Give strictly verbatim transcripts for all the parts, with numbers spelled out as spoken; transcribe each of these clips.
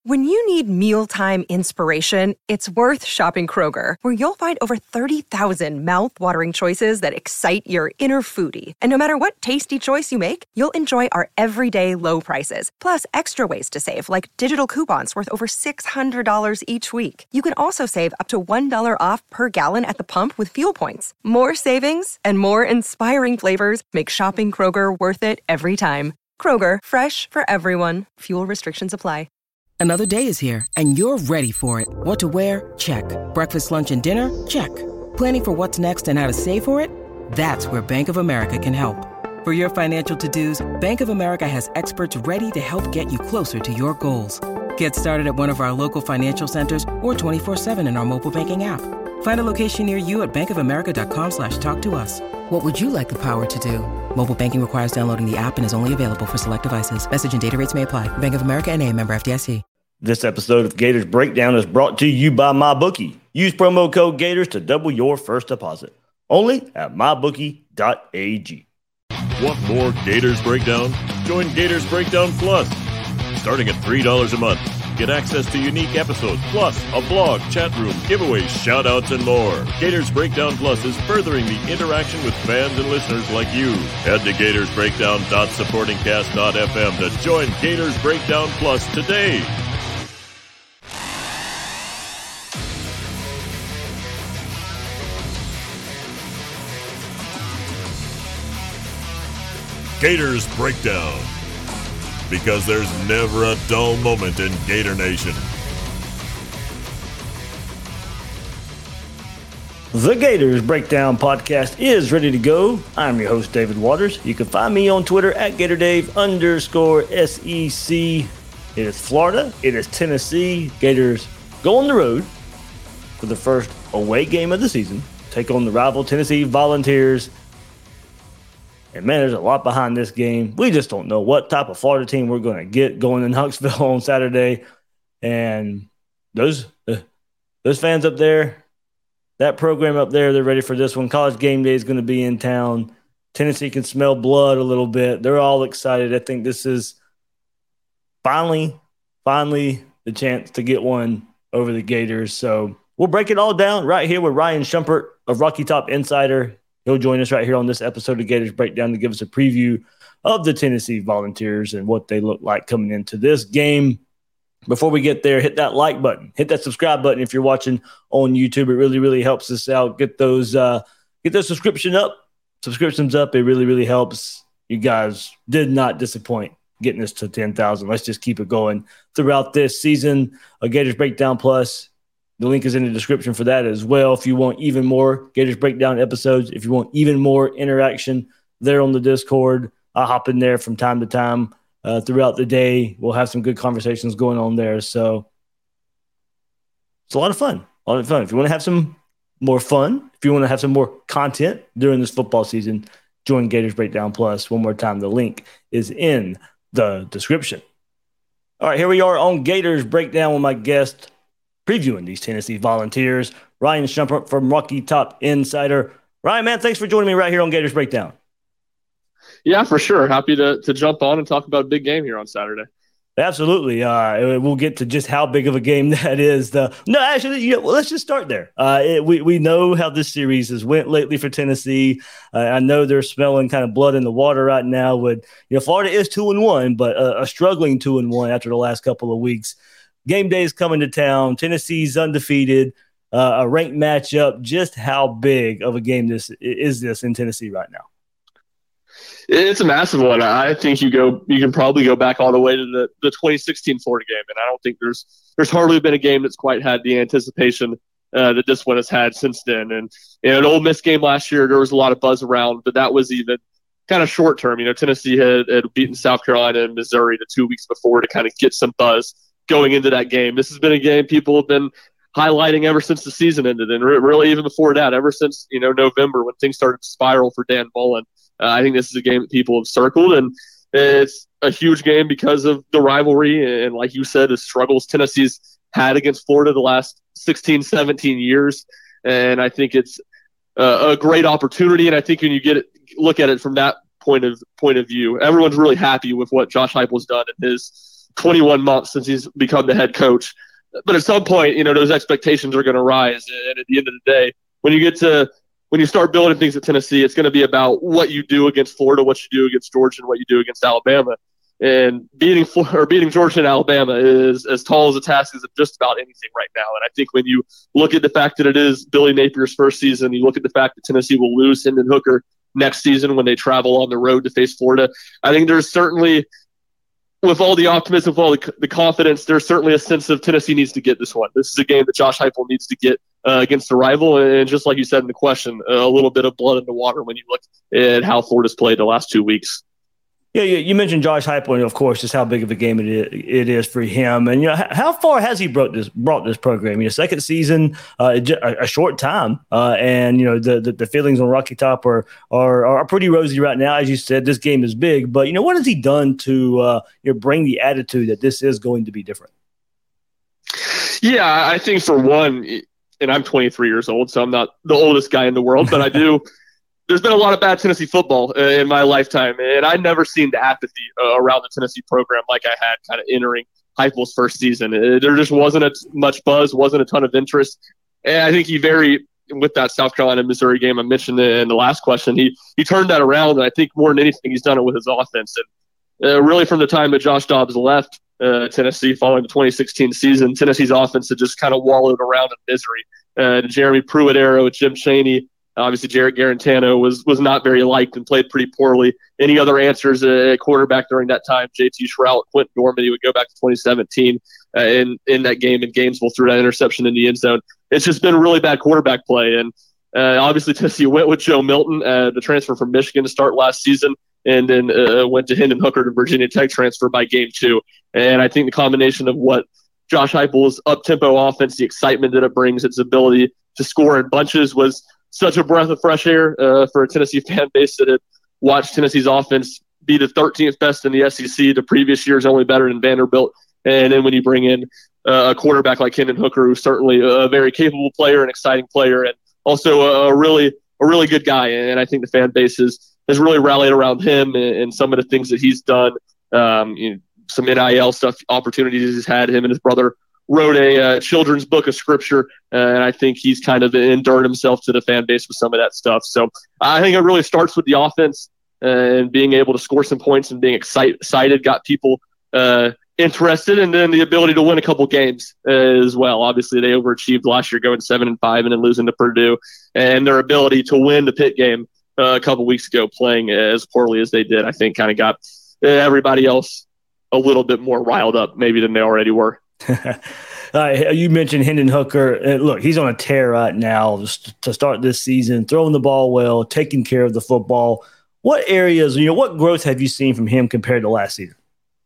When you need mealtime inspiration, it's worth shopping Kroger, where you'll find over thirty thousand mouth-watering choices that excite your inner foodie. And no matter what tasty choice you make, you'll enjoy our everyday low prices, plus extra ways to save, like digital coupons worth over six hundred dollars each week. You can also save up to one dollar off per gallon at the pump with fuel points. More savings and more inspiring flavors make shopping Kroger worth it every time. Kroger, fresh for everyone. Fuel restrictions apply. Another day is here, and you're ready for it. What to wear? Check. Breakfast, lunch, and dinner? Check. Planning for what's next and how to save for it? That's where Bank of America can help. For your financial to-dos, Bank of America has experts ready to help get you closer to your goals. Get started at one of our local financial centers or twenty-four seven in our mobile banking app. Find a location near you at bankofamerica.com slash talk to us. What would you like the power to do? Mobile banking requires downloading the app and is only available for select devices. Message and data rates may apply. Bank of America N A, member F D I C. This episode of Gators Breakdown is brought to you by MyBookie. Use promo code Gators to double your first deposit. Only at my bookie dot a g. Want more Gators Breakdown? Join Gators Breakdown Plus. Starting at three dollars a month. Get access to unique episodes, plus a blog, chat room, giveaways, shout-outs, and more. Gators Breakdown Plus is furthering the interaction with fans and listeners like you. Head to gators breakdown dot supporting cast dot f m to join Gators Breakdown Plus today. Gators Breakdown, because there's never a dull moment in Gator Nation. The Gators Breakdown podcast is ready to go. I'm your host, David Waters. You can find me on Twitter at GatorDave underscore S E C. It is Florida. It is Tennessee. Gators go on the road for the first away game of the season. Take on the rival Tennessee Volunteers. And, man, there's a lot behind this game. We just don't know what type of Florida team we're going to get going in Huntsville on Saturday. And those uh, those fans up there, that program up there, they're ready for this one. College game day is going to be in town. Tennessee can smell blood a little bit. They're all excited. I think this is finally, finally the chance to get one over the Gators. So we'll break it all down right here with Ryan Shumpert of Rocky Top Insider. He'll join us right here on this episode of Gators Breakdown to give us a preview of the Tennessee Volunteers and what they look like coming into this game. Before we get there, hit that like button. Hit that subscribe button if you're watching on YouTube. It really, really helps us out. Get those uh, get those subscription up, subscriptions up. It really, really helps. You guys did not disappoint getting us to ten thousand. Let's just keep it going throughout this season. A Gators Breakdown Plus. The link is in the description for that as well. If you want even more Gators Breakdown episodes, if you want even more interaction there on the Discord, I'll hop in there from time to time uh, throughout the day. We'll have some good conversations going on there. So it's a lot of fun. A lot of fun. If you want to have some more fun, if you want to have some more content during this football season, join Gators Breakdown Plus. One more time, the link is in the description. All right, here we are on Gators Breakdown with my guest, previewing these Tennessee Volunteers, Ryan Shumpert from Rocky Top Insider. Ryan, man, thanks for joining me right here on Gators Breakdown. Yeah, for sure. Happy to to jump on and talk about a big game here on Saturday. Absolutely. Uh, we'll get to just how big of a game that is. The, no, actually, you know, well, let's just start there. Uh, it, we, we know how this series has went lately for Tennessee. Uh, I know they're smelling kind of blood in the water right now. With, you know, Florida is two and one, but a, a struggling two and one after the last couple of weeks. Game day is coming to town. Tennessee's undefeated, uh, a ranked matchup. Just how big of a game this is this in Tennessee right now? It's a massive one. I think you go. You can probably go back all the way to the, the twenty sixteen Florida game, and I don't think there's there's hardly been a game that's quite had the anticipation uh, that this one has had since then. And in an Ole Miss game last year, there was a lot of buzz around, but that was even kind of short term. You know, Tennessee had, had beaten South Carolina and Missouri the two weeks before to kind of get some buzz going into that game. This has been a game people have been highlighting ever since the season ended, and re- really even before that, ever since, you know, November when things started to spiral for Dan Mullen. Uh, I think this is a game that people have circled, and it's a huge game because of the rivalry and, like you said, the struggles Tennessee's had against Florida the last sixteen, seventeen years. And I think it's uh, a great opportunity, and I think when you get it, look at it from that point of point of view, everyone's really happy with what Josh Heupel's done in his twenty-one months since he's become the head coach. But at some point, you know, those expectations are going to rise. And at the end of the day, when you get to when you start building things at Tennessee, it's going to be about what you do against Florida, what you do against Georgia, and what you do against Alabama. And beating or beating Georgia and Alabama is as tall as a task as just about anything right now. And I think when you look at the fact that it is Billy Napier's first season, you look at the fact that Tennessee will lose Hendon Hooker next season when they travel on the road to face Florida, I think there's certainly, with all the optimism, with all the, the confidence, there's certainly a sense of Tennessee needs to get this one. This is a game that Josh Heupel needs to get uh, against the rival. And just like you said in the question, a little bit of blood in the water when you look at how Florida's played the last two weeks. Yeah, you mentioned Josh Heupel, and of course, just how big of a game it is, it is for him. And you know, how far has he brought this brought this program? You know, second season, uh, a, a short time, uh, and you know the, the the feelings on Rocky Top are, are are pretty rosy right now. As you said, this game is big, but you know, what has he done to uh, you know, bring the attitude that this is going to be different? Yeah, I think for one, and I'm twenty-three years old, so I'm not the oldest guy in the world, but I do. There's been a lot of bad Tennessee football uh, in my lifetime, and I've never seen the apathy uh, around the Tennessee program like I had kind of entering Heupel's first season. Uh, there just wasn't a t- much buzz, wasn't a ton of interest. And I think he very, with that South Carolina-Missouri game I mentioned in the last question, he he turned that around, and I think more than anything, he's done it with his offense. And uh, really from the time that Josh Dobbs left uh, Tennessee following the twenty sixteen season, Tennessee's offense had just kind of wallowed around in misery. Uh, the Jeremy Pruitt era with Jim Chaney, obviously, Jarrett Garantano was was not very liked and played pretty poorly. Any other answers at quarterback during that time? J T Shrout, Quentin Dorman. He would go back to twenty seventeen uh, in in that game in Gainesville, threw that interception in the end zone. It's just been really bad quarterback play, and uh, obviously Tennessee went with Joe Milton, uh, the transfer from Michigan, to start last season, and then uh, went to Hendon Hooker, to Virginia Tech transfer by game two. And I think the combination of what Josh Heupel's up-tempo offense, the excitement that it brings, its ability to score in bunches, was such a breath of fresh air uh, for a Tennessee fan base that had watched Tennessee's offense be the thirteenth best in the S E C. The previous year is only better than Vanderbilt. And then when you bring in uh, a quarterback like Hendon Hooker, who's certainly a very capable player, an exciting player, and also a, a really a really good guy. And I think the fan base has, has really rallied around him and, and some of the things that he's done. Um, you know, some N I L stuff, opportunities he's had. Him and his brother wrote a uh, children's book of scripture, uh, and I think he's kind of endured himself to the fan base with some of that stuff. So I think it really starts with the offense uh, and being able to score some points and being excite- excited, got people uh, interested, and then the ability to win a couple games uh, as well. Obviously, they overachieved last year, going seven and five, and then losing to Purdue, and their ability to win the Pitt game uh, a couple weeks ago, playing as poorly as they did, I think kind of got everybody else a little bit more riled up maybe than they already were. Uh, you mentioned Hendon Hooker. Uh, look, he's on a tear right now just to start this season, throwing the ball well, taking care of the football. What areas, you know, what growth have you seen from him compared to last season?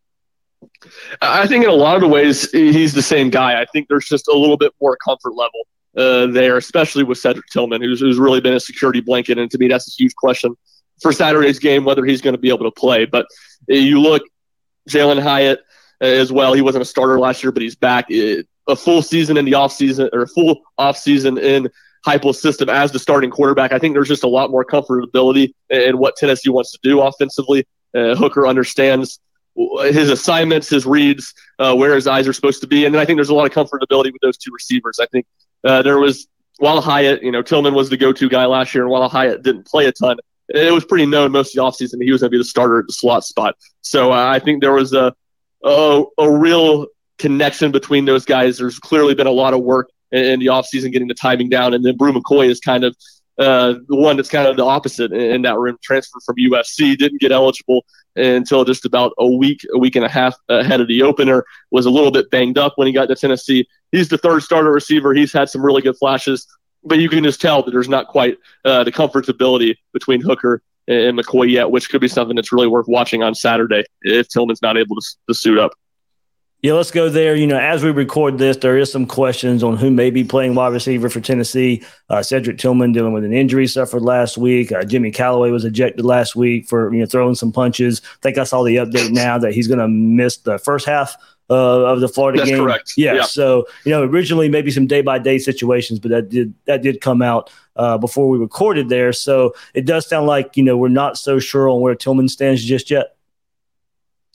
I think in a lot of the ways he's the same guy. I think there's just a little bit more comfort level uh, there, especially with Cedric Tillman, who's, who's really been a security blanket. And to me, that's a huge question for Saturday's game, whether he's going to be able to play. But you look, Jalen Hyatt as well. He wasn't a starter last year, but he's back. It, a full season in the offseason, or a full offseason in Heupel's system as the starting quarterback. I think there's just a lot more comfortability in what Tennessee wants to do offensively. Uh, Hooker understands his assignments, his reads, uh, where his eyes are supposed to be. And then I think there's a lot of comfortability with those two receivers. I think uh, there was, while Hyatt, you know, Tillman was the go-to guy last year, and while Hyatt didn't play a ton, it was pretty known most of the offseason that he was going to be the starter at the slot spot. So uh, I think there was a, a a real connection between those guys. There's clearly been a lot of work in, in the offseason getting the timing down. And then Brew McCoy is kind of uh, the one that's kind of the opposite in, in that room. Transfer from U S C, didn't get eligible until just about a week, a week and a half ahead of the opener, was a little bit banged up when he got to Tennessee. He's the third starter receiver. He's had some really good flashes, but you can just tell that there's not quite uh, the comfortability between Hooker and McCoy yet, which could be something that's really worth watching on Saturday if Tillman's not able to, to suit up. Yeah, let's go there. You know, as we record this, there is some questions on who may be playing wide receiver for Tennessee. Uh, Cedric Tillman dealing with an injury suffered last week. Uh, Jimmy Callaway was ejected last week for, you know, throwing some punches. I think I saw the update now that he's going to miss the first half uh, of the Florida That's game. Correct. Yeah, yeah. So, you know, originally maybe some day-by-day situations, but that did that did come out uh, before we recorded there. So it does sound like, you know, we're not so sure on where Tillman stands just yet.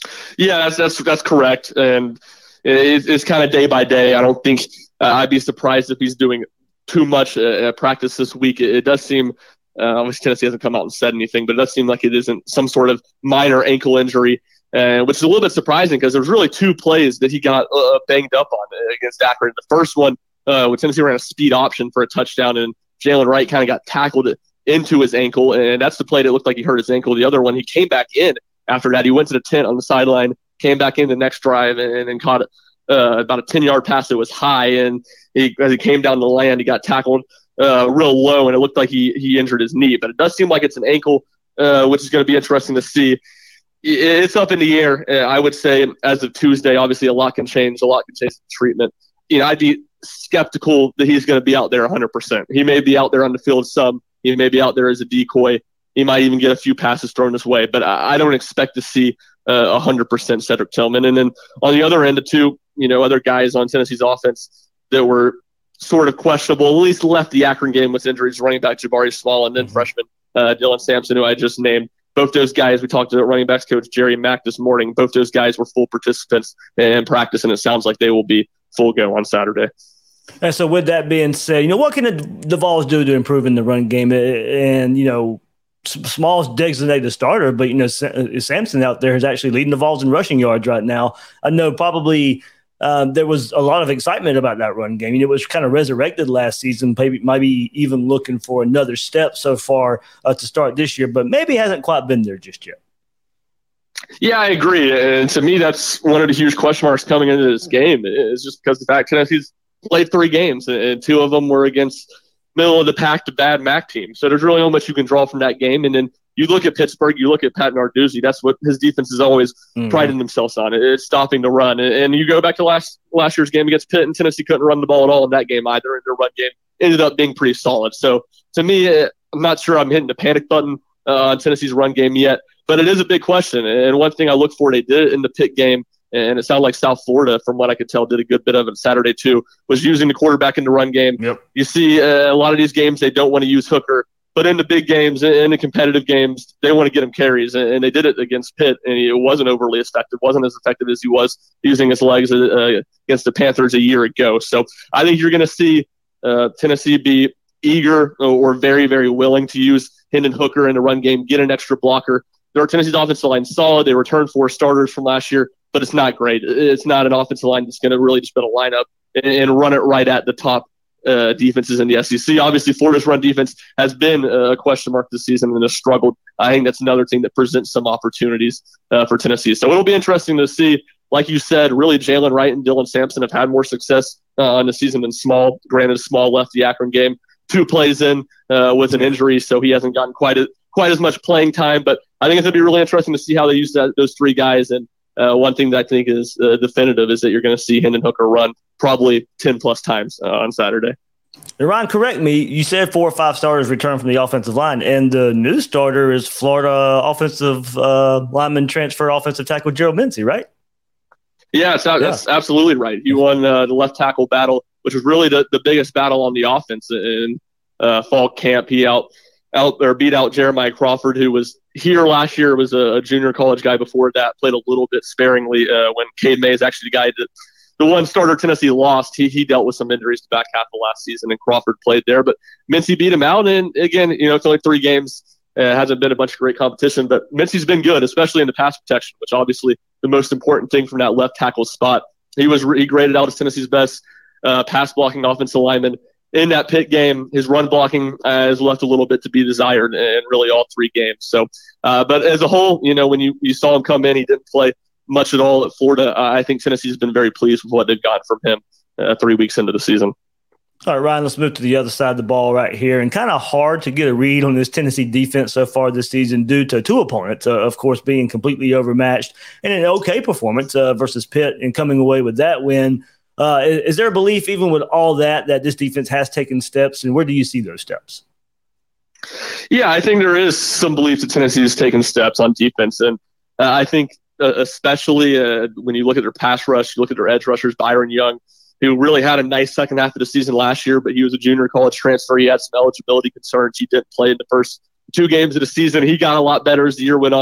Yeah, that's that's that's correct, and it, it's kind of day by day. I don't think uh, I'd be surprised if he's doing too much uh, practice this week. It, it does seem, uh, obviously Tennessee hasn't come out and said anything, but it does seem like it isn't some sort of minor ankle injury, uh, which is a little bit surprising because there's really two plays that he got uh, banged up on against Akron. The first one, uh, when Tennessee ran a speed option for a touchdown, and Jalen Wright kind of got tackled into his ankle, and that's the play that looked like he hurt his ankle. The other one, he came back in after that. He went to the tent on the sideline, came back in the next drive, and, and caught uh, about a ten-yard pass that was high, and he, as he came down the land, he got tackled uh, real low, and it looked like he he injured his knee. But it does seem like it's an ankle, uh, which is going to be interesting to see. It's up in the air. Uh, I would say as of Tuesday, obviously a lot can change. A lot can change the treatment. You know, I'd be skeptical that he's going to be out there one hundred percent. He may be out there on the field some. He may be out there as a decoy. He might even get a few passes thrown his way. But I, I don't expect to see uh, one hundred percent Cedric Tillman. And then on the other end, the two, you know, other guys on Tennessee's offense that were sort of questionable, at least left the Akron game with injuries, running back Jabari Small and then mm-hmm. freshman uh, Dylan Sampson, who I just named. Both those guys, we talked to running backs coach Jerry Mack this morning. Both those guys were full participants in practice, and it sounds like they will be full go on Saturday. And so with that being said, you know, what can the, the Vols do to improve in the run game? And, you know, Small's designated starter, but, you know, Sampson out there is actually leading the Vols in rushing yards right now. I know probably um, there was a lot of excitement about that run game. You know, it was kind of resurrected last season, maybe, maybe even looking for another step so far uh, to start this year, but maybe hasn't quite been there just yet. Yeah, I agree. And to me, that's one of the huge question marks coming into this game is just because the fact Tennessee's played three games, and two of them were against middle of the pack to bad M A C teams. So there's really not much you can draw from that game. And then you look at Pittsburgh, you look at Pat Narduzzi, that's what his defense is always mm-hmm. priding themselves on. It's stopping the run. And you go back to last last year's game against Pitt, and Tennessee couldn't run the ball at all in that game either. And their run game ended up being pretty solid. So to me, I'm not sure I'm hitting the panic button uh, on Tennessee's run game yet, but it is a big question. And one thing I look for, they did in the Pitt game, and it sounded like South Florida, from what I could tell, did a good bit of it Saturday too, was using the quarterback in the run game. Yep. You see uh, a lot of these games, they don't want to use Hooker, but in the big games, in the competitive games, they want to get him carries, and they did it against Pitt, and it wasn't overly effective. Wasn't as effective as he was using his legs uh, against the Panthers a year ago. So I think you're going to see uh, Tennessee be eager or very, very willing to use Hendon Hooker in the run game, get an extra blocker. Their Tennessee's offensive line solid. They returned four starters from last year, but it's not great. It's not an offensive line that's going to really just be able to line up and, and run it right at the top uh, defenses in the S E C. Obviously, Florida's run defense has been a question mark this season and has struggled. I think that's another thing that presents some opportunities uh, for Tennessee. So it'll be interesting to see. Like you said, really Jalen Wright and Dylan Sampson have had more success uh, on the season than Small. Granted, Small left the Akron game two plays in uh, with an injury, so he hasn't gotten quite a, quite as much playing time. But I think it's going to be really interesting to see how they use that, those three guys. And uh, one thing that I think is uh, definitive is that you're going to see Hendon Hooker run probably ten plus times uh, on Saturday. Ryan, correct me. You said four or five starters return from the offensive line, and the new starter is Florida offensive uh, lineman transfer offensive tackle Gerald Mincey, right? Yeah, it's, that's yeah. absolutely right. He won uh, the left tackle battle, which was really the, the biggest battle on the offense in uh, fall camp. He out out or beat out Jeremiah Crawford, who was here last year, was a, a junior college guy before that, played a little bit sparingly uh, when Cade May is actually the guy that the one starter Tennessee lost. He he dealt with some injuries the back half of last season, and Crawford played there. But Mincey beat him out, and again, you know, it's only three games. Uh, it hasn't been a bunch of great competition, but Mincey's been good, especially in the pass protection, which obviously the most important thing from that left tackle spot. He was he graded out as Tennessee's best uh, pass blocking offensive lineman in that Pitt game. His run blocking uh, has left a little bit to be desired in really all three games. So, uh, but as a whole, you know, when you, you saw him come in, he didn't play much at all at Florida. Uh, I think Tennessee's been very pleased with what they've gotten from him uh, three weeks into the season. All right, Ryan, let's move to the other side of the ball right here. And kind of hard to get a read on this Tennessee defense so far this season due to two opponents, uh, of course, being completely overmatched and an okay performance uh, versus Pitt and coming away with that win. Uh, is, is there a belief, even with all that, that this defense has taken steps, and where do you see those steps? Yeah, I think there is some belief that Tennessee has taken steps on defense. And uh, I think uh, especially uh, when you look at their pass rush, you look at their edge rushers, Byron Young, who really had a nice second half of the season last year, but he was a junior college transfer. He had some eligibility concerns. He didn't play in the first two games of the season. He got a lot better as the year went on,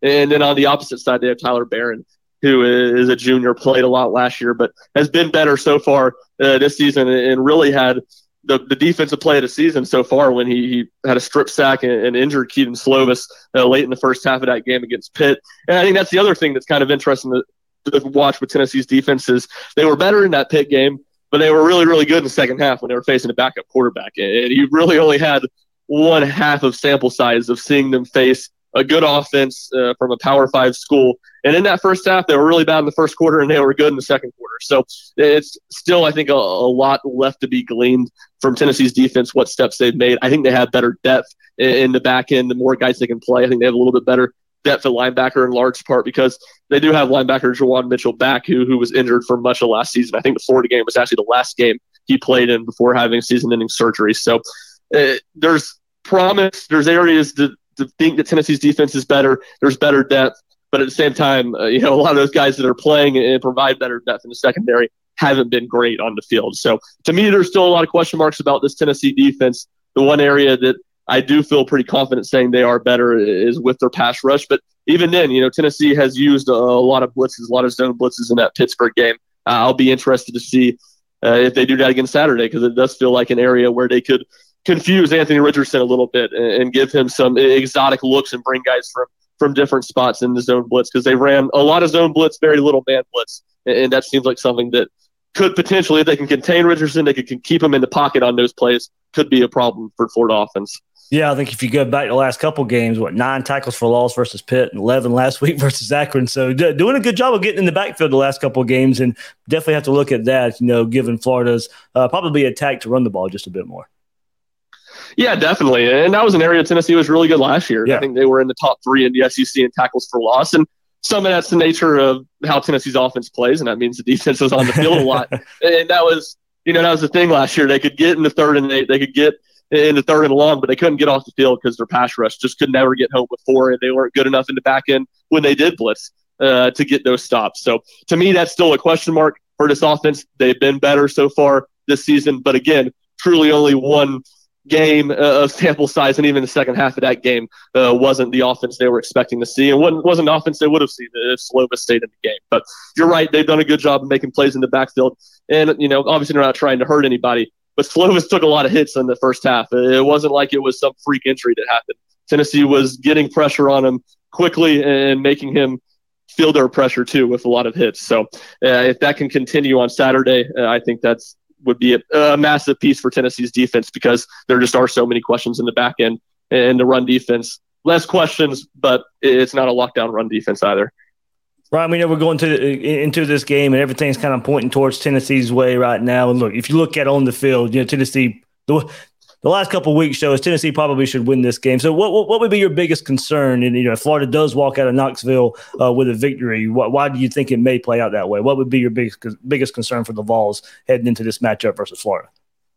And then on the opposite side, they have Tyler Barron, who is a junior, played a lot last year, but has been better so far uh, this season and really had the, the defensive play of the season so far when he, he had a strip sack and, and injured Keaton Slovis uh, late in the first half of that game against Pitt. And I think that's the other thing that's kind of interesting to, to watch with Tennessee's defense is they were better in that Pitt game, but they were really, really good in the second half when they were facing a backup quarterback. And you really only had one half of sample size of seeing them face a good offense uh, from a Power Five school. And in that first half, they were really bad in the first quarter, and they were good in the second quarter. So it's still, I think, a, a lot left to be gleaned from Tennessee's defense, what steps they've made. I think they have better depth in, in the back end, the more guys they can play. I think they have a little bit better depth at linebacker in large part because they do have linebacker Jawan Mitchell back, who, who was injured for much of last season. I think the Florida game was actually the last game he played in before having season-ending surgery. So uh, there's promise. There's areas that to think that Tennessee's defense is better. There's better depth, but at the same time, uh, you know, a lot of those guys that are playing and provide better depth in the secondary haven't been great on the field. So to me, there's still a lot of question marks about this Tennessee defense. The one area that I do feel pretty confident saying they are better is with their pass rush. But even then, you know, Tennessee has used a, a lot of blitzes, a lot of zone blitzes in that Pittsburgh game. Uh, I'll be interested to see uh, if they do that again Saturday, because it does feel like an area where they could confuse Anthony Richardson a little bit and, and give him some exotic looks and bring guys from, from different spots in the zone blitz, because they ran a lot of zone blitz, very little man blitz. And, and that seems like something that could potentially, if they can contain Richardson, they could can keep him in the pocket on those plays, could be a problem for Florida offense. Yeah, I think if you go back to the last couple games, what, nine tackles for loss versus Pitt and eleven last week versus Akron. So d- doing a good job of getting in the backfield the last couple of games, and definitely have to look at that, you know, given Florida's uh, probably attack to run the ball just a bit more. Yeah, definitely. And that was an area Tennessee was really good last year. Yeah. I think they were in the top three in the S E C in tackles for loss. And some of that's the nature of how Tennessee's offense plays, and that means the defense was on the field a lot. And that was, you know, that was the thing last year. They could get in the third and eight, they could get in the third and long, but they couldn't get off the field because their pass rush just could never get home before, and they weren't good enough in the back end when they did blitz uh, to get those stops. So to me, that's still a question mark for this offense. They've been better so far this season, but again, truly only one game uh, of sample size, and even the second half of that game uh, wasn't the offense they were expecting to see, and wasn't, wasn't the offense they would have seen if Slovis stayed in the game. But you're right, they've done a good job of making plays in the backfield, and you know, obviously they're not trying to hurt anybody, but Slovis took a lot of hits in the first half. It wasn't like it was some freak injury that happened. Tennessee was getting pressure on him quickly and making him feel their pressure too with a lot of hits. So uh, if that can continue on Saturday, uh, I think that's would be a, a massive piece for Tennessee's defense, because there just are so many questions in the back end, and the run defense, less questions, but it's not a lockdown run defense either. Right, I mean, we're going to into this game, and everything's kind of pointing towards Tennessee's way right now. And look, if you look at on the field, you know, Tennessee, the, the last couple of weeks show us Tennessee probably should win this game. So, what what, what would be your biggest concern? And you know, if Florida does walk out of Knoxville uh, with a victory, why, why do you think it may play out that way? What would be your biggest biggest concern for the Vols heading into this matchup versus Florida?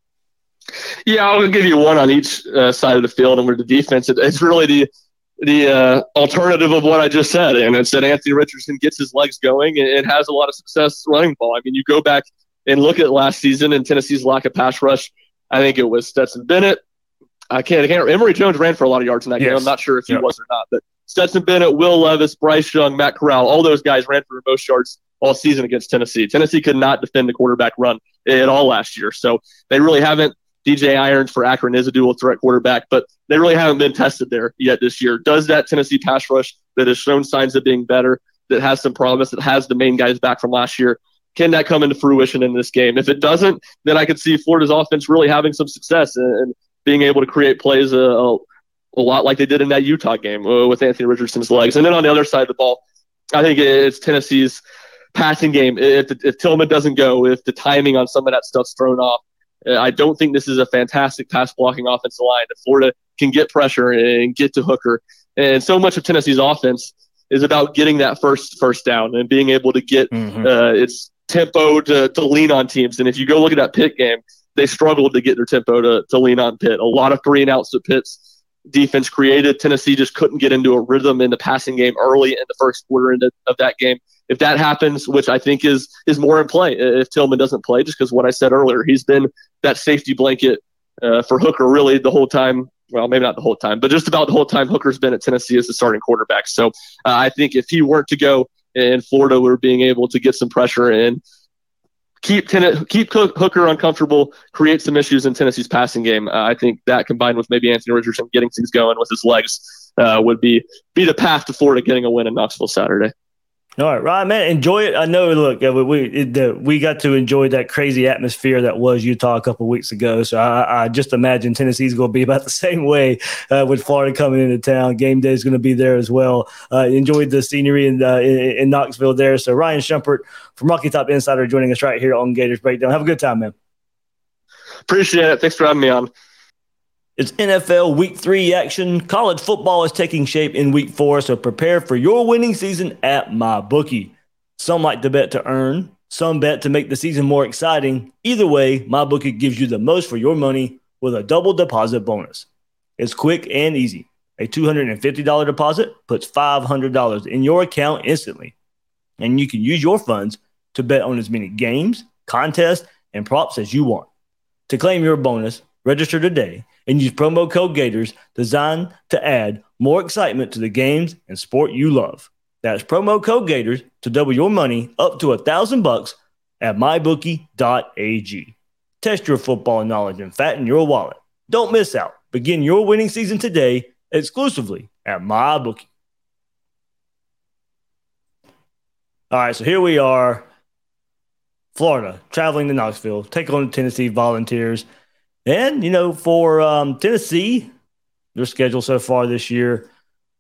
Yeah, I'll give you one on each uh, side of the field, and with the defense, it, it's really the the uh, alternative of what I just said. And it's that Anthony Richardson gets his legs going and, and has a lot of success running the ball. I mean, you go back and look at last season and Tennessee's lack of pass rush. I think it was Stetson Bennett. I can't, I can't, Emory Jones ran for a lot of yards in that yes. game. I'm not sure if he yep. was or not, but Stetson Bennett, Will Levis, Bryce Young, Matt Corral, all those guys ran for the most yards all season against Tennessee. Tennessee could not defend the quarterback run at all last year. So they really haven't. D J Irons for Akron is a dual threat quarterback, but they really haven't been tested there yet this year. Does that Tennessee pass rush that has shown signs of being better, that has some promise, that has the main guys back from last year, can that come into fruition in this game? If it doesn't, then I could see Florida's offense really having some success and, and being able to create plays a, a, a lot like they did in that Utah game uh, with Anthony Richardson's legs. And then on the other side of the ball, I think it's Tennessee's passing game. If, if Tillman doesn't go, if the timing on some of that stuff's thrown off, I don't think this is a fantastic pass blocking offensive line. If Florida can get pressure and get to Hooker, and so much of Tennessee's offense is about getting that first first down and being able to get mm-hmm. uh, its tempo to, to lean on teams. And if you go look at that Pitt game, they struggled to get their tempo to, to lean on Pitt. A lot of three and outs that Pitt's defense created. Tennessee just couldn't get into a rhythm in the passing game early in the first quarter of that game. If that happens, which I think is is more in play if Tillman doesn't play, just because what I said earlier, he's been that safety blanket uh, for Hooker really the whole time well, maybe not the whole time, but just about the whole time Hooker's been at Tennessee as the starting quarterback. So uh, I think if he weren't to go and Florida were being able to get some pressure and keep ten- keep Hooker uncomfortable, create some issues in Tennessee's passing game, uh, I think that combined with maybe Anthony Richardson getting things going with his legs uh, would be be the path to Florida getting a win in Knoxville Saturday. All right, Ryan, man, enjoy it. I know, look, we we, it, the, we got to enjoy that crazy atmosphere that was Utah a couple of weeks ago. So I, I just imagine Tennessee's going to be about the same way uh, with Florida coming into town. Game day is going to be there as well. Uh, enjoyed the scenery in, uh, in, in Knoxville there. So Ryan Shumpert from Rocky Top Insider joining us right here on Gators Breakdown. Have a good time, man. Appreciate it. Thanks for having me on. It's N F L Week three action. College football is taking shape in Week four, so prepare for your winning season at MyBookie. Some like to bet to earn. Some bet to make the season more exciting. Either way, MyBookie gives you the most for your money with a double deposit bonus. It's quick and easy. A two hundred fifty dollars deposit puts five hundred dollars in your account instantly, and you can use your funds to bet on as many games, contests, and props as you want. To claim your bonus, register today and use promo code Gators, designed to add more excitement to the games and sport you love. That's promo code Gators to double your money up to a thousand bucks at my bookie dot a g. Test your football knowledge and fatten your wallet. Don't miss out. Begin your winning season today exclusively at MyBookie. All right, so here we are, Florida, traveling to Knoxville, take on the Tennessee Volunteers. And, you know, for um, Tennessee, their schedule so far this year,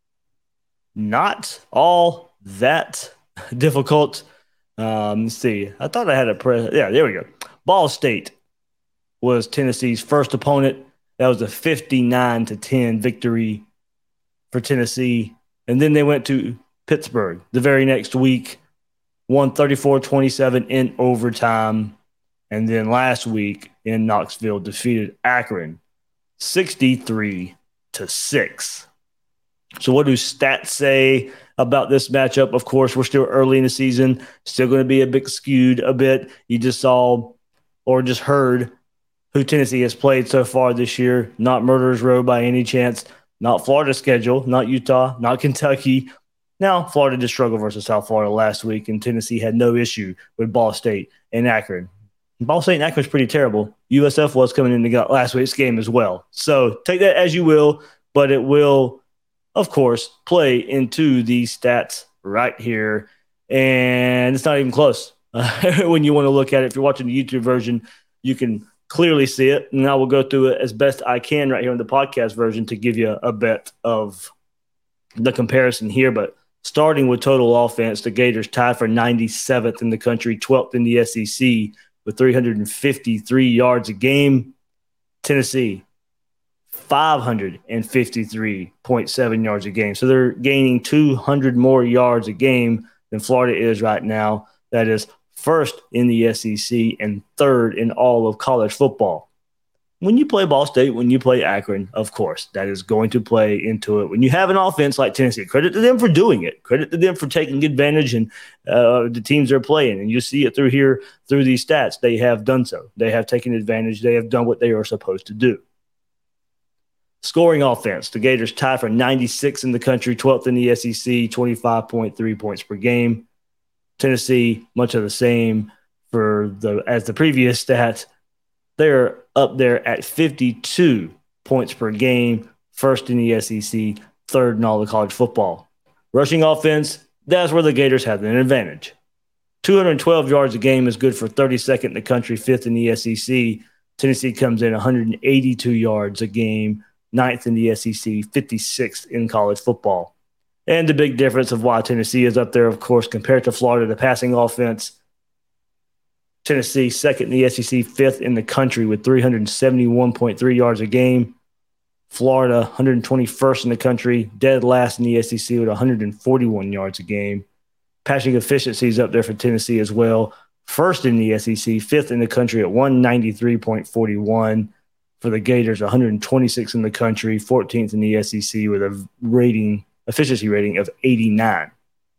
not all that difficult. Um, let's see. I thought I had a press. Yeah, there we go. Ball State was Tennessee's first opponent. That was a fifty-nine to ten victory for Tennessee. And then they went to Pittsburgh the very next week, won thirty-four twenty-seven in overtime. And then last week in Knoxville defeated Akron sixty-three to six. So what do stats say about this matchup? Of course, we're still early in the season, still going to be a bit skewed a bit. You just saw or just heard who Tennessee has played so far this year. Not Murderers Row by any chance. Not Florida's schedule. Not Utah. Not Kentucky. Now, Florida did struggle versus South Florida last week, and Tennessee had no issue with Ball State and Akron. Ball State and Akron was pretty terrible. U S F was coming into last week's game as well. So take that as you will, but it will, of course, play into these stats right here. And it's not even close. Uh, when you want to look at it, if you're watching the YouTube version, you can clearly see it. And I will go through it as best I can right here on the podcast version to give you a bit of the comparison here. But starting with total offense, the Gators tied for ninety-seventh in the country, twelfth in the S E C with three hundred fifty-three yards a game. Tennessee, five hundred fifty-three point seven yards a game. So they're gaining two hundred more yards a game than Florida is right now. That is first in the S E C and third in all of college football. When you play Ball State, when you play Akron, of course, that is going to play into it. When you have an offense like Tennessee, credit to them for doing it. Credit to them for taking advantage and uh, the teams they're playing. And you see it through here, through these stats. They have done so. They have taken advantage. They have done what they are supposed to do. Scoring offense, the Gators tie for ninety-sixth in the country, twelfth in the S E C, twenty-five point three points per game. Tennessee, much of the same for the as the previous stats. They're up there at fifty-two points per game, first in the S E C, third in all of college football. Rushing offense, that's where the Gators have an advantage. two hundred twelve yards a game is good for thirty-second in the country, fifth in the S E C. Tennessee comes in one hundred eighty-two yards a game, ninth in the S E C, fifty-sixth in college football. And the big difference of why Tennessee is up there, of course, compared to Florida, the passing offense. Tennessee, second in the S E C, fifth in the country with three hundred seventy-one point three yards a game. Florida, one hundred twenty-first in the country, dead last in the S E C with one hundred forty-one yards a game. Passing efficiency is up there for Tennessee as well. First in the S E C, fifth in the country at one ninety-three point four one. For the Gators, one hundred twenty-six in the country, fourteenth in the S E C with a rating, efficiency rating of eighty-nine.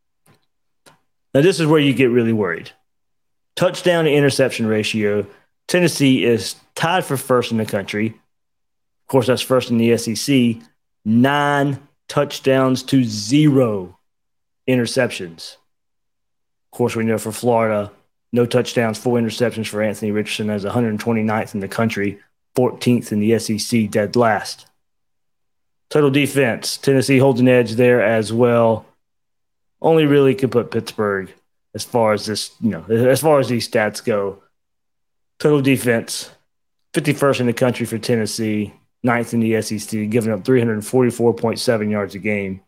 Now, this is where you get really worried. Touchdown to interception ratio, Tennessee is tied for first in the country. Of course, that's first in the S E C. Nine touchdowns to zero interceptions. Of course, we know for Florida, no touchdowns, four interceptions for Anthony Richardson as one hundred twenty-ninth in the country, fourteenth in the S E C, dead last. Total defense, Tennessee holds an edge there as well. Only really can put Pittsburgh as far as this, you know, as far as these stats go. Total defense, fifty-first in the country for Tennessee, ninth in the S E C, giving up three hundred forty-four point seven yards a game.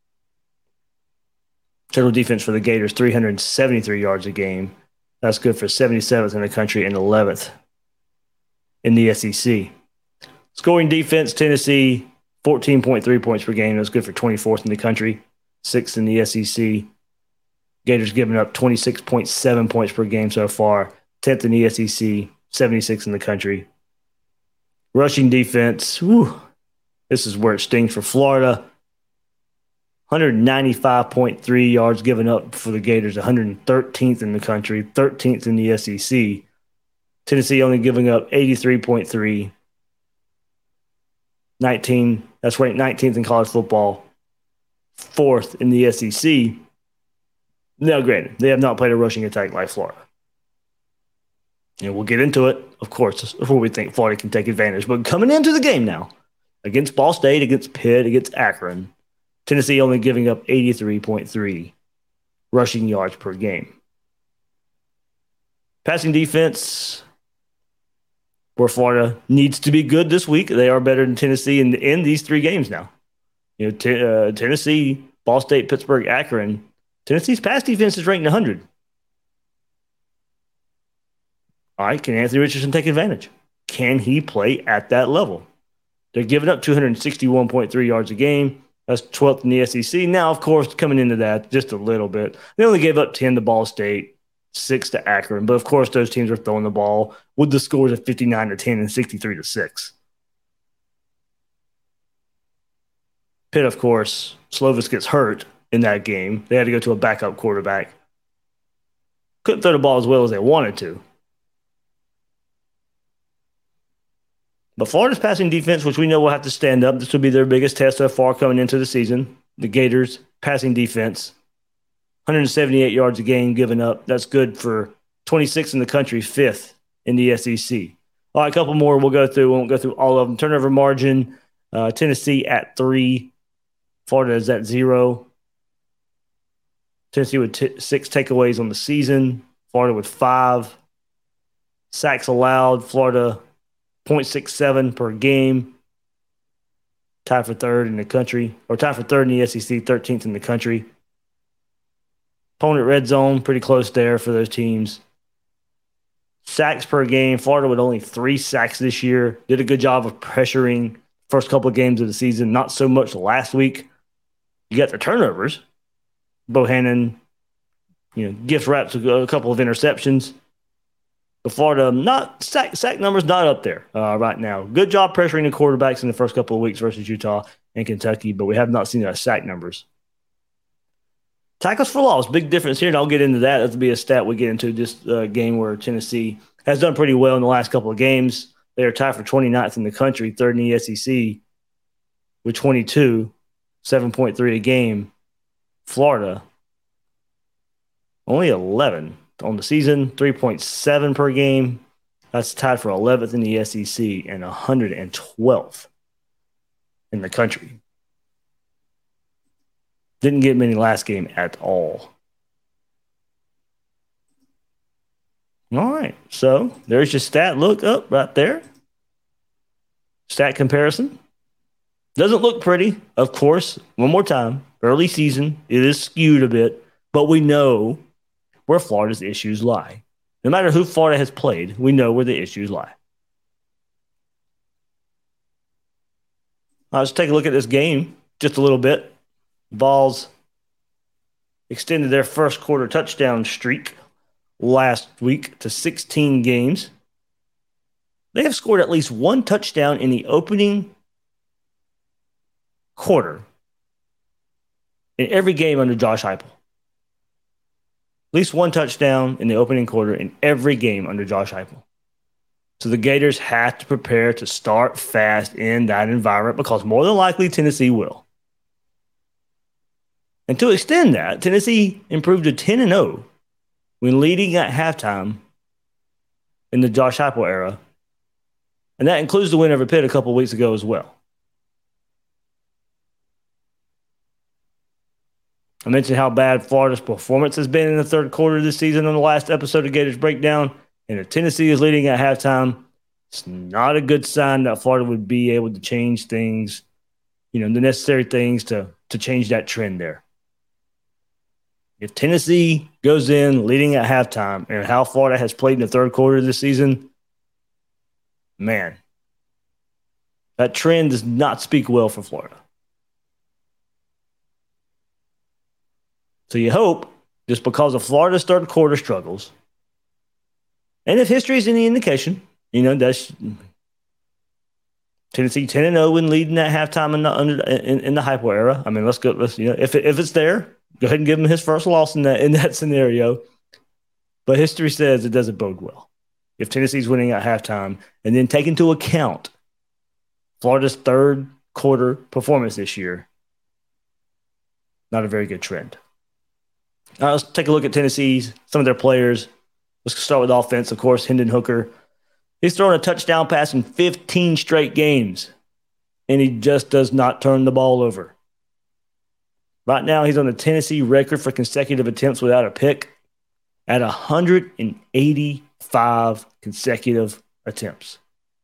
Total defense for the Gators, three hundred seventy-three yards a game. That's good for seventy-seventh in the country and eleventh in the S E C. Scoring defense, Tennessee, fourteen point three points per game. That's good for twenty-fourth in the country, sixth in the S E C. Gators giving up twenty-six point seven points per game so far, tenth in the S E C, seventy-sixth in the country. Rushing defense, whew, this is where it stings for Florida. one hundred ninety-five point three yards given up for the Gators, one hundred thirteenth in the country, thirteenth in the S E C. Tennessee only giving up eighty-three point three. nineteen, that's ranked nineteenth in college football, fourth in the S E C. Now, granted, they have not played a rushing attack like Florida. And we'll get into it, of course, before we think Florida can take advantage. But coming into the game now, against Ball State, against Pitt, against Akron, Tennessee only giving up eighty-three point three rushing yards per game. Passing defense, where Florida needs to be good this week. They are better than Tennessee in, in these three games now. You know, t- uh, Tennessee, Ball State, Pittsburgh, Akron. Tennessee's pass defense is ranked one hundred. All right, can Anthony Richardson take advantage? Can he play at that level? They're giving up two hundred sixty-one point three yards a game. That's twelfth in the S E C. Now, of course, coming into that just a little bit. They only gave up ten to Ball State, six to Akron. But, of course, those teams are throwing the ball with the scores of fifty-nine to ten and sixty-three to six. Pitt, of course, Slovis gets hurt in that game. They had to go to a backup quarterback. Couldn't throw the ball as well as they wanted to. But Florida's passing defense, which we know will have to stand up, this will be their biggest test so far coming into the season. The Gators' passing defense, one hundred seventy-eight yards a game given up. That's good for twenty-sixth in the country, fifth in the S E C. All right, a couple more we'll go through. We won't go through all of them. Turnover margin, uh, Tennessee at three. Florida is at zero. Tennessee with t- six takeaways on the season. Florida with five. Sacks allowed. Florida point six seven per game. Tied for third in the country. Or tied for third in the S E C, thirteenth in the country. Opponent red zone, pretty close there for those teams. Sacks per game. Florida with only three sacks this year. Did a good job of pressuring first couple of games of the season. Not so much last week. You got the turnovers. Bohannon, you know, gift wraps a couple of interceptions. But Florida, not sack, sack numbers not up there uh, right now. Good job pressuring the quarterbacks in the first couple of weeks versus Utah and Kentucky, but we have not seen our sack numbers. Tackles for loss, big difference here, and I'll get into that. That'll be a stat we get into this uh, game where Tennessee has done pretty well in the last couple of games. They are tied for twenty-ninth in the country, third in the S E C with twenty-two, seven point three a game. Florida, only eleven on the season, three point seven per game. That's tied for eleventh in the S E C and one hundred twelfth in the country. Didn't get many last game at all. All right, so there's your stat look up right there. Stat comparison. Doesn't look pretty, of course. One more time, early season, it is skewed a bit, but we know where Florida's issues lie. No matter who Florida has played, we know where the issues lie. Now, let's take a look at this game just a little bit. Vols extended their first quarter touchdown streak last week to sixteen games. They have scored at least one touchdown in the opening quarter in every game under Josh Heupel. At least one touchdown in the opening quarter in every game under Josh Heupel. So the Gators have to prepare to start fast in that environment because more than likely Tennessee will. And to extend that, Tennessee improved to ten and oh when leading at halftime in the Josh Heupel era. And that includes the win over Pitt a couple of weeks ago as well. I mentioned how bad Florida's performance has been in the third quarter of this season on the last episode of Gators Breakdown. And if Tennessee is leading at halftime, it's not a good sign that Florida would be able to change things, you know, the necessary things to, to change that trend there. If Tennessee goes in leading at halftime and how Florida has played in the third quarter of this season, man, that trend does not speak well for Florida. So you hope, just because of Florida's third quarter struggles, and if history is any indication, you know, that's Tennessee ten and oh when leading at halftime in the under in, in the Heupel era. I mean, let's go. Let's you know, if it, if it's there, go ahead and give him his first loss in that in that scenario. But history says it doesn't bode well if Tennessee's winning at halftime, and then take into account Florida's third quarter performance this year. Not a very good trend. All right, let's take a look at Tennessee's, some of their players. Let's start with offense, of course, Hendon Hooker. He's thrown a touchdown pass in fifteen straight games, and he just does not turn the ball over. Right now, he's on the Tennessee record for consecutive attempts without a pick at one hundred eighty-five consecutive attempts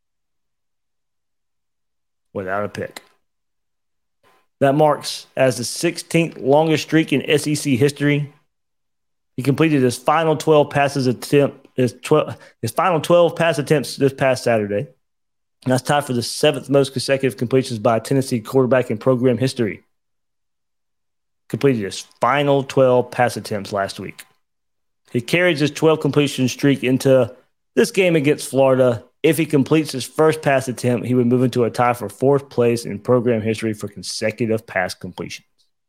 without a pick. That marks as the sixteenth longest streak in S E C history. He completed his final twelve passes attempt his twelve his final twelve pass attempts this past Saturday. And that's tied for the seventh most consecutive completions by a Tennessee quarterback in program history. Completed his final twelve pass attempts last week. He carries his twelve completion streak into this game against Florida. If he completes his first pass attempt, he would move into a tie for fourth place in program history for consecutive pass completions.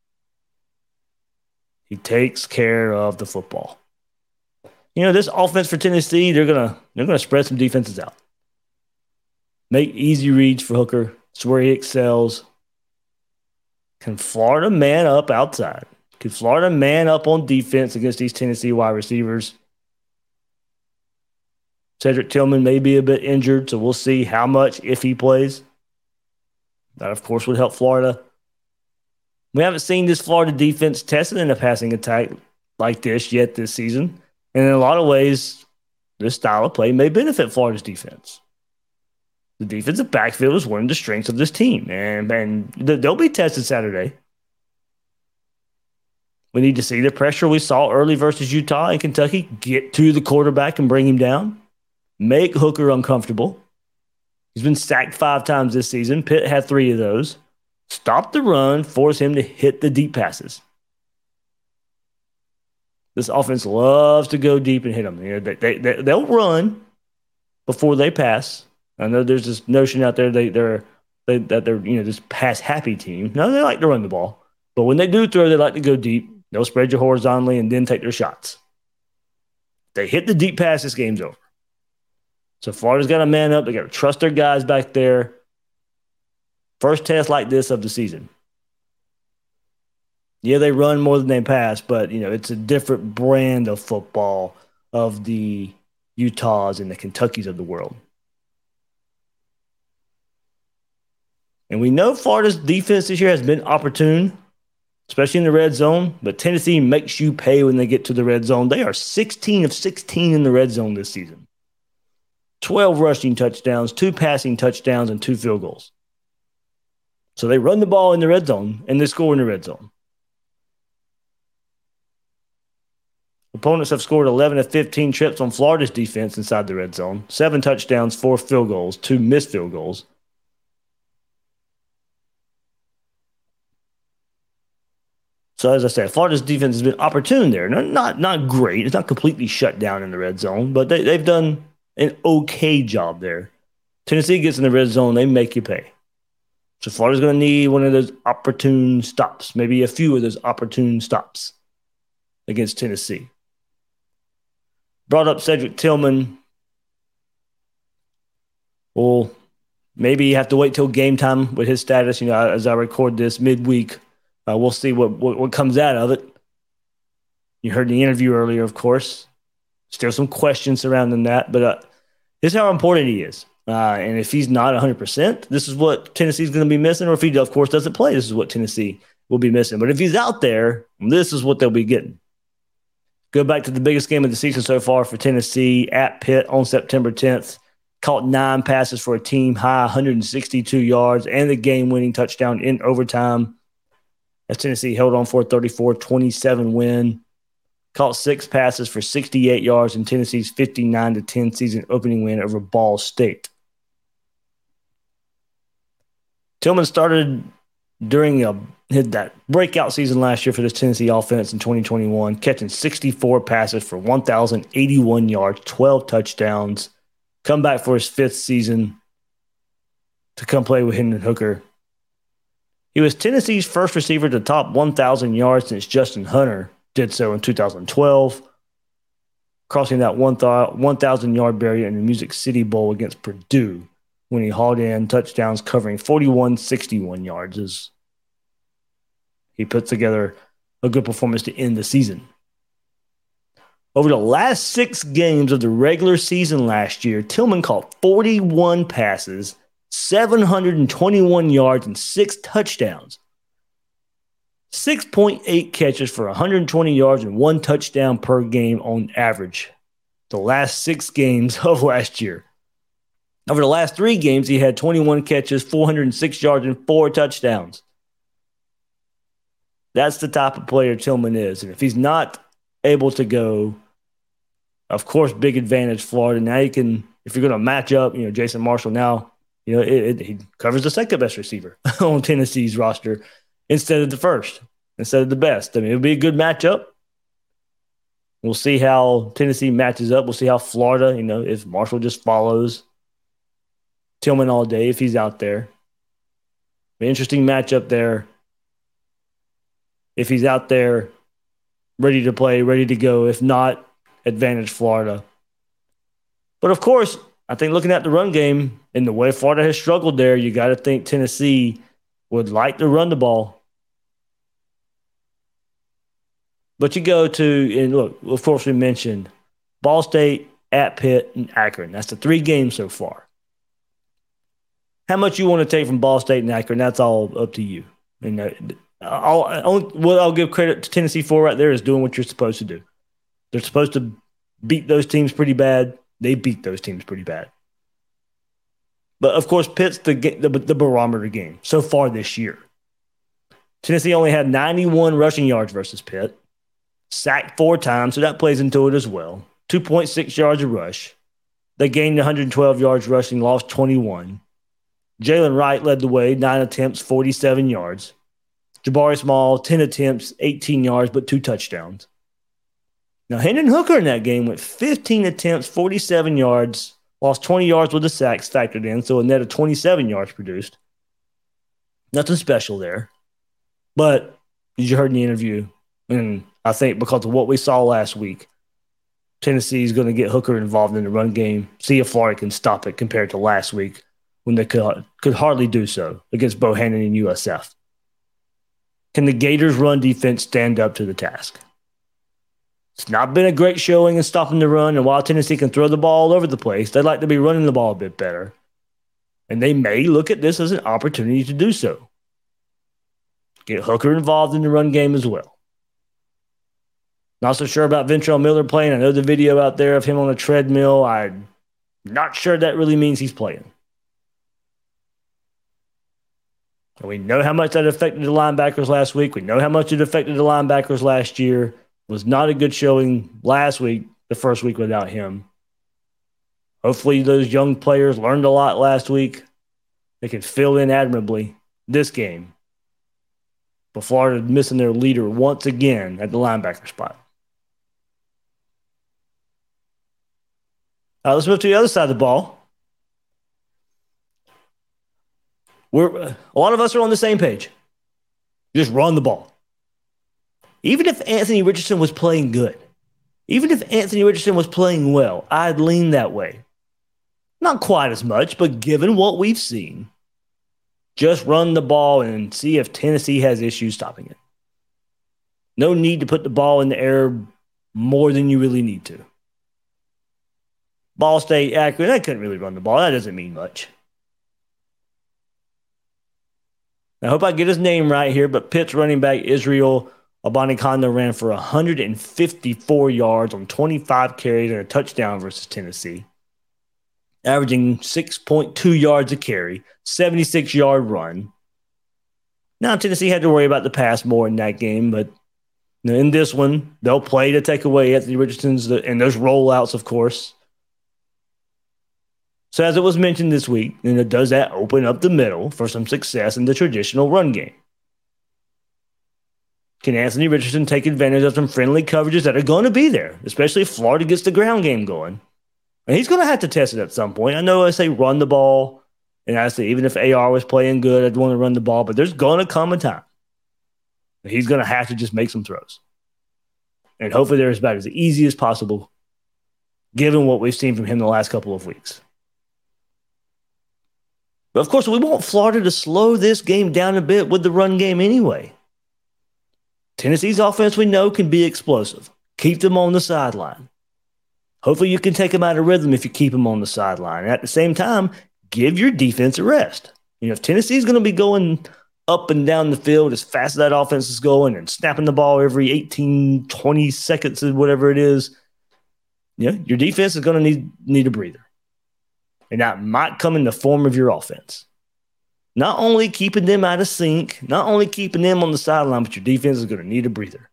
He takes care of the football. You know, this offense for Tennessee, they're gonna they're gonna spread some defenses out. Make easy reads for Hooker. It's where he excels. Can Florida man up outside? Can Florida man up on defense against these Tennessee wide receivers? Cedric Tillman may be a bit injured, so we'll see how much if he plays. That, of course, would help Florida. We haven't seen this Florida defense tested in a passing attack like this yet this season. And in a lot of ways, this style of play may benefit Florida's defense. The defensive backfield is one of the strengths of this team, and, and they'll be tested Saturday. We need to see the pressure we saw early versus Utah and Kentucky get to the quarterback and bring him down. Make Hooker uncomfortable. He's been sacked five times this season. Pitt had three of those. Stop the run, force him to hit the deep passes. This offense loves to go deep and hit them. You know, they, they, they, they'll run before they pass. I know there's this notion out there they, they're, they, that they're you know this pass-happy team. No, they like to run the ball. But when they do throw, they like to go deep. They'll spread you horizontally and then take their shots. They hit the deep pass, this game's over. So Florida's got to man up. They got to trust their guys back there. First test like this of the season. Yeah, they run more than they pass, but you know it's a different brand of football of the Utahs and the Kentuckys of the world. And we know Florida's defense this year has been opportune, especially in the red zone, but Tennessee makes you pay when they get to the red zone. They are sixteen of sixteen in the red zone this season. twelve rushing touchdowns, two passing touchdowns, and two field goals. So they run the ball in the red zone, and they score in the red zone. Opponents have scored eleven of fifteen trips on Florida's defense inside the red zone. Seven touchdowns, four field goals, two missed field goals. So as I said, Florida's defense has been opportune there. Not, not, not great. It's not completely shut down in the red zone, but they, they've done an okay job there. Tennessee gets in the red zone, they make you pay. So Florida's going to need one of those opportune stops, maybe a few of those opportune stops against Tennessee. Brought up Cedric Tillman. Well, maybe you have to wait till game time with his status. You know, as I record this midweek, uh, we'll see what, what what comes out of it. You heard the interview earlier, of course. Still some questions surrounding that, but uh, this is how important he is. Uh, and if he's not one hundred percent, this is what Tennessee's going to be missing. Or if he, of course, doesn't play, this is what Tennessee will be missing. But if he's out there, this is what they'll be getting. Go back to the biggest game of the season so far for Tennessee at Pitt on September tenth. Caught nine passes for a team high, one hundred sixty-two yards, and the game-winning touchdown in overtime. As Tennessee held on for a thirty-four twenty-seven win. Caught six passes for sixty-eight yards in Tennessee's fifty-nine to ten season opening win over Ball State. Tillman started during a, that breakout season last year for this Tennessee offense in twenty twenty-one, catching sixty-four passes for one thousand eighty-one yards, twelve touchdowns. Come back for his fifth season to come play with Hendon Hooker. He was Tennessee's first receiver to top one thousand yards since Justin Hunter did so in two thousand twelve, crossing that one thousand-yard barrier in the Music City Bowl against Purdue when he hauled in touchdowns covering forty-one sixty-one yards. As he put together a good performance to end the season. Over the last six games of the regular season last year, Tillman caught forty-one passes, seven hundred twenty-one yards, and six touchdowns. six point eight catches for one hundred twenty yards and one touchdown per game on average. The last six games of last year. Over the last three games, he had twenty-one catches, four hundred six yards, and four touchdowns. That's the type of player Tillman is. And if he's not able to go, of course, big advantage Florida. Now you can, if you're going to match up, you know, Jason Marshall now, you know, it, it, he covers the second best receiver on Tennessee's roster instead of the first, instead of the best. I mean, it'll be a good matchup. We'll see how Tennessee matches up. We'll see how Florida, you know, if Marshall just follows Tillman all day, if he's out there. An interesting matchup there. If he's out there, ready to play, ready to go. If not, advantage Florida. But of course, I think looking at the run game and the way Florida has struggled there, you got to think Tennessee would like to run the ball. But you go to, and look, of course we mentioned Ball State, at Pitt, and Akron. That's the three games so far. How much you want to take from Ball State and Akron, that's all up to you. And I'll, I'll, what I'll give credit to Tennessee for right there is doing what you're supposed to do. They're supposed to beat those teams pretty bad. They beat those teams pretty bad. But, of course, Pitt's the, the, the barometer game so far this year. Tennessee only had ninety-one rushing yards versus Pitt. Sacked four times, so that plays into it as well. two point six yards a rush. They gained one hundred twelve yards rushing, lost twenty-one. Jalen Wright led the way, nine attempts, forty-seven yards. Jabari Small, ten attempts, eighteen yards, but two touchdowns. Now, Hendon Hooker in that game went fifteen attempts, forty-seven yards, lost twenty yards with the sacks factored in, so a net of twenty-seven yards produced. Nothing special there. But, as you heard in the interview, and I think because of what we saw last week, Tennessee is going to get Hooker involved in the run game, see if Florida can stop it compared to last week when they could, could hardly do so against Bohannon and U S F. Can the Gators' run defense stand up to the task? It's not been a great showing in stopping the run, and while Tennessee can throw the ball all over the place, they'd like to be running the ball a bit better. And they may look at this as an opportunity to do so. Get Hooker involved in the run game as well. Not so sure about Ventrell Miller playing. I know the video out there of him on a treadmill. I'm not sure that really means he's playing. And we know how much that affected the linebackers last week. We know how much it affected the linebackers last year. It was not a good showing last week, the first week without him. Hopefully those young players learned a lot last week. They can fill in admirably this game. But Florida missing their leader once again at the linebacker spot. Uh, let's move to the other side of the ball. We're a lot of us are on the same page. Just run the ball. Even if Anthony Richardson was playing good, even if Anthony Richardson was playing well, I'd lean that way. Not quite as much, but given what we've seen, just run the ball and see if Tennessee has issues stopping it. No need to put the ball in the air more than you really need to. Ball stayed accurate. They couldn't really run the ball. That doesn't mean much. I hope I get his name right here, but Pitt's running back Israel Abanikanda ran for one hundred fifty-four yards on twenty-five carries and a touchdown versus Tennessee, averaging six point two yards a carry, seventy-six-yard run. Now, Tennessee had to worry about the pass more in that game, but you know, in this one, they'll play to take away Anthony Richardson's, and those rollouts, of course. So as it was mentioned this week, you know, does that open up the middle for some success in the traditional run game? Can Anthony Richardson take advantage of some friendly coverages that are going to be there, especially if Florida gets the ground game going? And he's going to have to test it at some point. I know I say run the ball, and I say even if A R was playing good, I'd want to run the ball, but there's going to come a time he's going to have to just make some throws. And hopefully they're about as easy as possible, given what we've seen from him the last couple of weeks. But, of course, we want Florida to slow this game down a bit with the run game anyway. Tennessee's offense, we know, can be explosive. Keep them on the sideline. Hopefully you can take them out of rhythm if you keep them on the sideline. And at the same time, give your defense a rest. You know, if Tennessee's going to be going up and down the field as fast as that offense is going and snapping the ball every eighteen, twenty seconds or whatever it is, you know, your defense is going to need, need a breather. And that might come in the form of your offense. Not only keeping them out of sync, not only keeping them on the sideline, but your defense is going to need a breather.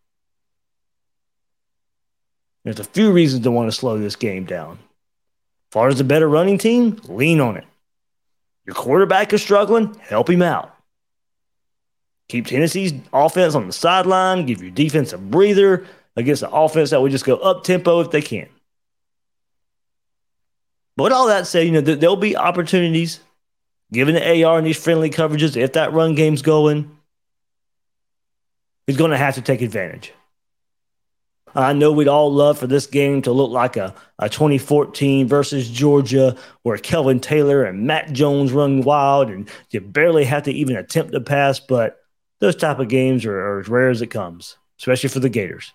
There's a few reasons to want to slow this game down. Florida's a better running team, lean on it. Your quarterback is struggling, help him out. Keep Tennessee's offense on the sideline, give your defense a breather against an offense that would just go up-tempo if they can. But with all that said, you know, th- there'll be opportunities given the A R and these friendly coverages. If that run game's going, he's going to have to take advantage. I know we'd all love for this game to look like a, a twenty fourteen versus Georgia where Kelvin Taylor and Matt Jones run wild and you barely have to even attempt to pass, but those type of games are, are as rare as it comes, especially for the Gators.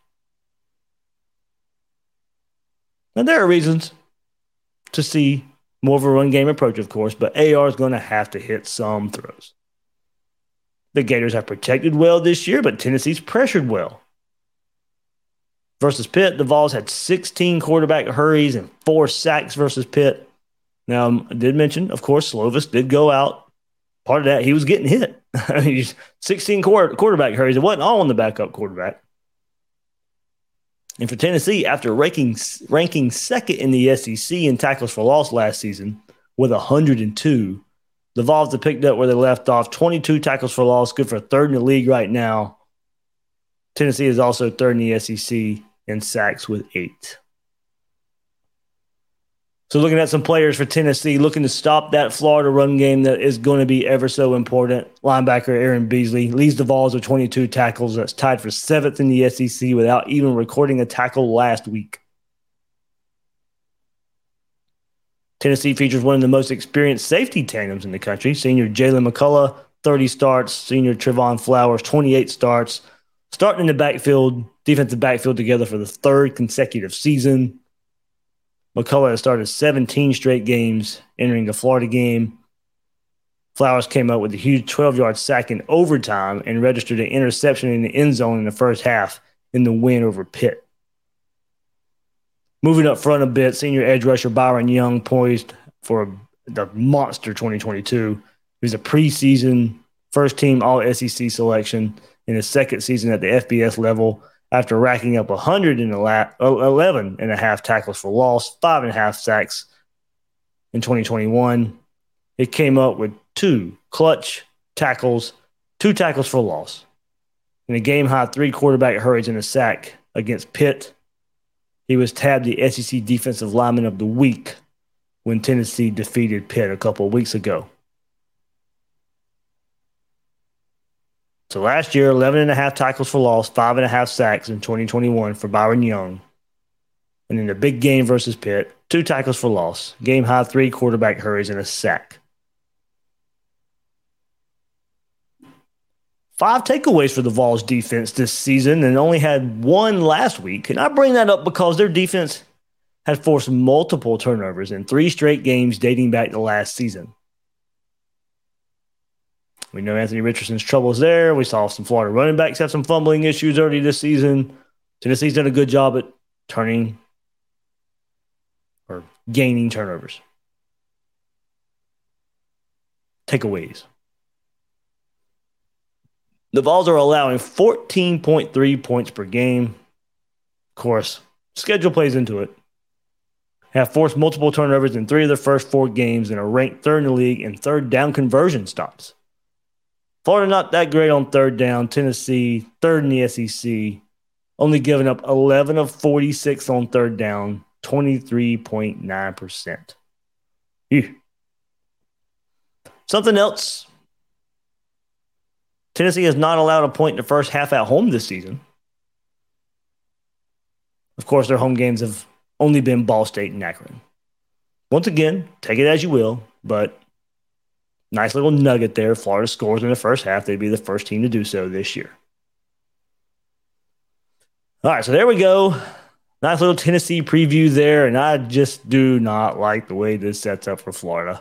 And there are reasons to see more of a run game approach, of course, but A R is going to have to hit some throws. The Gators have protected well this year, but Tennessee's pressured well. Versus Pitt, the Vols had sixteen quarterback hurries and four sacks versus Pitt. Now, I did mention, of course, Slovis did go out. Part of that, he was getting hit. sixteen quarter, quarterback hurries. It wasn't all on the backup quarterback. And for Tennessee, after ranking, ranking second in the S E C in tackles for loss last season with one hundred two, the Vols have picked up where they left off, twenty-two tackles for loss, good for third in the league right now. Tennessee is also third in the S E C in sacks with eight. So looking at some players for Tennessee, looking to stop that Florida run game that is going to be ever so important. Linebacker Aaron Beasley leads the Vols with twenty-two tackles. That's tied for seventh in the S E C without even recording a tackle last week. Tennessee features one of the most experienced safety tandems in the country. Senior Jalen McCullough, thirty starts. Senior Trevon Flowers, twenty-eight starts. Starting in the backfield, defensive backfield together for the third consecutive season. McCullough has started seventeen straight games entering the Florida game. Flowers came up with a huge twelve-yard sack in overtime and registered an interception in the end zone in the first half in the win over Pitt. Moving up front a bit, senior edge rusher Byron Young poised for the monster twenty twenty-two. He was a preseason first-team All-S E C selection in his second season at the F B S level, after racking up one hundred eleven and a half tackles for loss, five and a half sacks in twenty twenty-one. It came up with two clutch tackles, two tackles for loss. In a game-high three quarterback hurries and a sack against Pitt. He was tabbed the S E C Defensive Lineman of the Week when Tennessee defeated Pitt a couple of weeks ago. So last year, eleven and a half tackles for loss, five and a half sacks in twenty twenty-one for Byron Young. And in the big game versus Pitt, two tackles for loss, game high three quarterback hurries, and a sack. Five takeaways for the Vols defense this season and only had one last week. And I bring that up because their defense had forced multiple turnovers in three straight games dating back to last season. We know Anthony Richardson's troubles there. We saw some Florida running backs have some fumbling issues early this season. Tennessee's done a good job at turning or gaining turnovers. Takeaways. The Vols are allowing fourteen point three points per game. Of course, schedule plays into it. Have forced multiple turnovers in three of their first four games and are ranked third in the league in third down conversion stops. Florida not that great on third down. Tennessee, third in the S E C. Only giving up eleven of forty-six on third down, twenty-three point nine percent. Ew. Something else. Tennessee has not allowed a point in the first half at home this season. Of course, their home games have only been Ball State and Akron. Once again, take it as you will, but nice little nugget there. Florida scores in the first half. They'd be the first team to do so this year. All right, so there we go. Nice little Tennessee preview there, and I just do not like the way this sets up for Florida.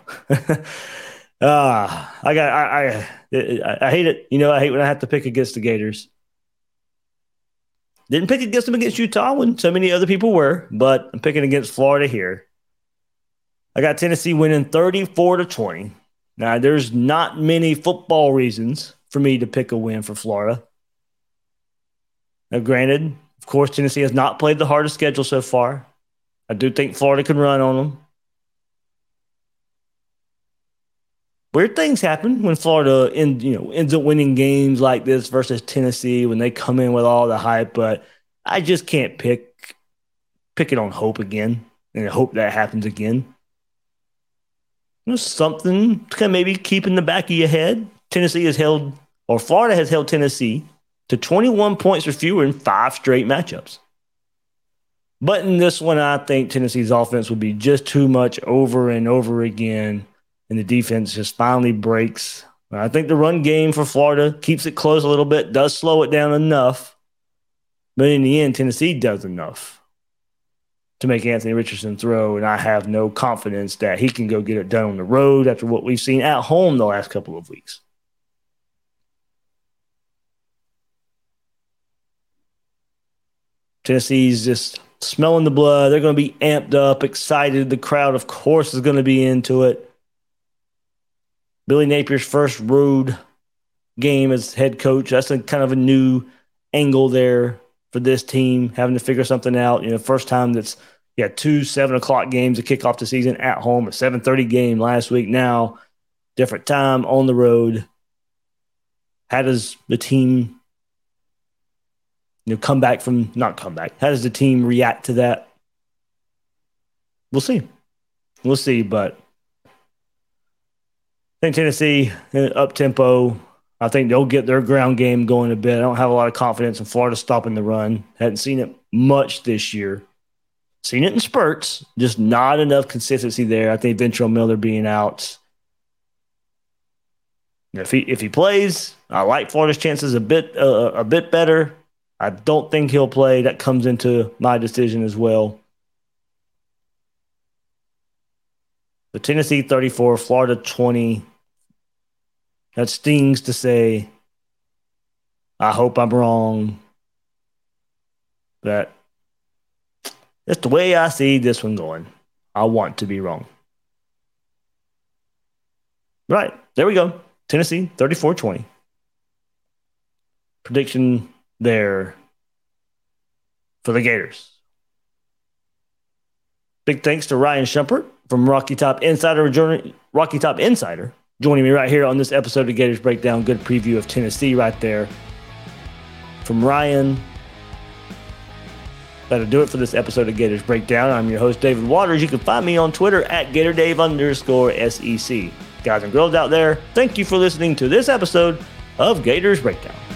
uh, I got, I, I, I hate it. You know, I hate when I have to pick against the Gators. Didn't pick against them against Utah when so many other people were, but I'm picking against Florida here. I got Tennessee winning thirty-four to twenty. Now, there's not many football reasons for me to pick a win for Florida. Now, granted, of course, Tennessee has not played the hardest schedule so far. I do think Florida can run on them. Weird things happen when Florida end, you know, ends up winning games like this versus Tennessee when they come in with all the hype, but I just can't pick pick it on hope again and hope that happens again. You know, something to kind of maybe keep in the back of your head. Tennessee has held, or Florida has held Tennessee to twenty-one points or fewer in five straight matchups. But in this one, I think Tennessee's offense will be just too much over and over again, and the defense just finally breaks. I think the run game for Florida keeps it close a little bit, does slow it down enough, but in the end, Tennessee does enough to make Anthony Richardson throw, and I have no confidence that he can go get it done on the road after what we've seen at home the last couple of weeks. Tennessee's just smelling the blood. They're going to be amped up, excited. The crowd, of course, is going to be into it. Billy Napier's first road game as head coach. That's a kind of a new angle there for this team, having to figure something out. You know, first time that's yeah, two seven o'clock games to kick off the season at home, a seven thirty game last week. Now, different time on the road. How does the team, you know, come back from not come back? How does the team react to that? We'll see. We'll see, but I think Tennessee up tempo. I think they'll get their ground game going a bit. I don't have a lot of confidence in Florida stopping the run. Hadn't seen it much this year. Seen it in spurts, just not enough consistency there. I think Ventrell Miller being out. If he if he plays, I like Florida's chances a bit uh, a bit better. I don't think he'll play. That comes into my decision as well. The Tennessee thirty-four, Florida twenty. That stings to say. I hope I'm wrong. But that's the way I see this one going. I want to be wrong. Right. There we go. Tennessee, thirty-four twenty. Prediction there for the Gators. Big thanks to Ryan Shumpert from Rocky Top Insider, Rocky Top Insider, joining me right here on this episode of Gators Breakdown. Good preview of Tennessee right there from Ryan. That'll do it for this episode of Gators Breakdown. I'm your host, David Waters. You can find me on Twitter at GatorDave underscore SEC. Guys and girls out there, thank you for listening to this episode of Gators Breakdown.